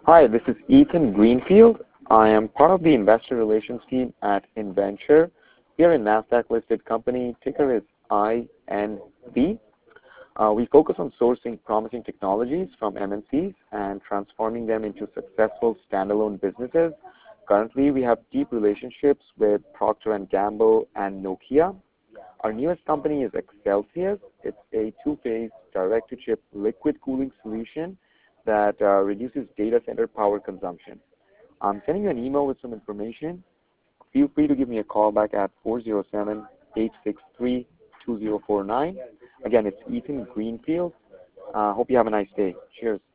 Hi, this is Ethan Greenfield. I am part of the investor relations team at Inventure. We are a NASDAQ-listed company. Ticker is INV. We focus on sourcing promising technologies from MNCs and transforming them into successful standalone businesses. Currently, we have deep relationships with Procter & Gamble and Nokia. Our newest company is Excelsius. It's a two-phase direct-to-chip liquid cooling solution that reduces data center power consumption. I'm sending you an email with some information. Feel free to give me a call back at 407-863-2049. Again, it's Ethan Greenfield. Hope you have a nice day. Cheers.